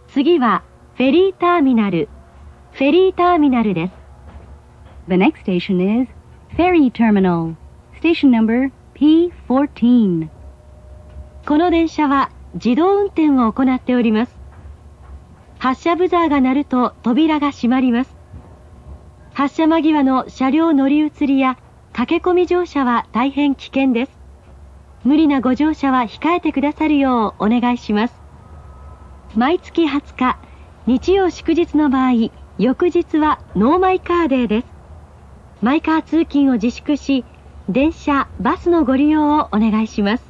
次はフェリーターミナル、フェリーターミナルです。 The next station is Ferry Terminal. Station number P14. この電車は自動運転を行っております。発車ブザーが鳴ると扉が閉まります。発車間際の車両乗り移りや駆け込み乗車は大変危険です。無理なご乗車は控えてくださるようお願いします。毎月20日、日曜祝日の場合、翌日はノーマイカーデーです。マイカー通勤を自粛し、電車、バスのご利用をお願いします。